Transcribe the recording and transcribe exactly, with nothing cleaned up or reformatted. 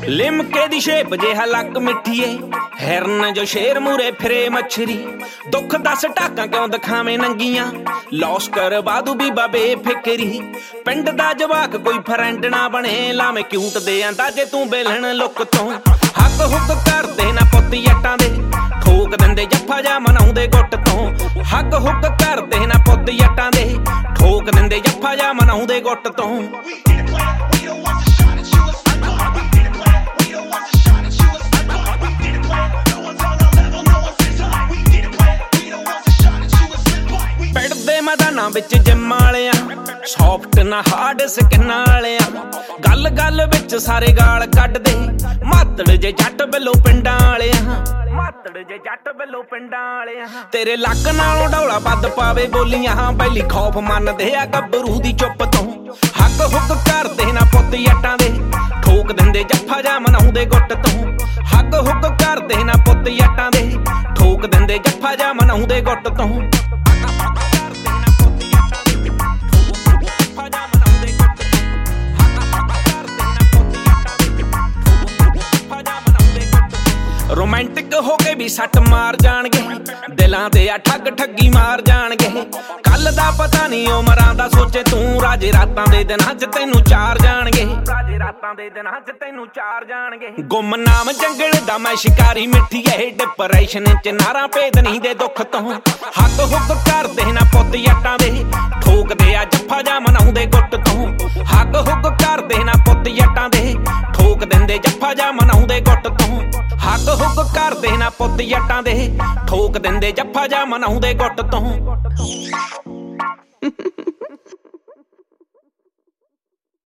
लिमके दी shape जिहा luck मिठीए हिरन जो शेर मूरे फिरे मछरी दुख दस टाकां क्यों दिखावें नंगियां लॉस कर बादू बीबा बेफिक्री पिंड दा जवाक कोई फ्रेंड ना बने लावें क्यूट दे अंदाजे तू बेलण लुक तो हक हुक करदे ना पुत्त जट्टां दे ठोक दिंदे जफ्फा जा मनाउंदे गुੱਟ ਤੋਂ हक हुक करदे ना पुत्त जट्टां दे ठोक दिंदे जफ्फा जा मनाउंदे गुੱਟ ਤੋਂ मैदाना विच जिम वालिया सॉफ्ट ना हार्ड स्किन वालिया गल गल विच सारे गाल कढ दे मातड़ जे जट बिलो पिंडां वालिया मातड़ जे जट बिलो पिंडां वालिया तेरे लक नालों डौला बद पावे बोलियां बैली खौफ मनदे आ गब्बरू दी चुप तो हक हुक करदे ना पुत्त जट्टां दे ठोक दिंदे जफ्फा जा मनाउंदे गुੱਟ ਤੋਂ हक हुक करदे ना पुत्त जट्टां दे ठोक दिंदे जफ्फा जा मनाउंदे गुੱਟ ਤੋਂ रोमांटिक हो के भी सट मार जाणगे दिलां ते आ ठग ठगी मार जाणगे कल दा पता नहीं उमरां दा सोचे तू राजे रातां दे दिनां च तैनू चार जाणगे राजे रातां दे दिनां च तैनू चार जाणगे गुमनाम जंगल दा मैं शिकारी मिठीए डिप्रेशन च नारा भेद नहीं दे दुख तो हक हुक करदे ना पुत्त जट्टां दे ठोकदे आ जफ्फा जा मनाउंदे गुੱਟ ਤੋਂ हक हुक करदे ना पुत्त जट्टां दे ठोक दिंदे जफ्फा जा मनाउंदे गुੱਟ ਤੋਂ हक हुक करदे ना पुत्त जट्टां दे ठोक दिंदे जफ्फा जा मनाउंदे गुੱਟ ਤੋਂ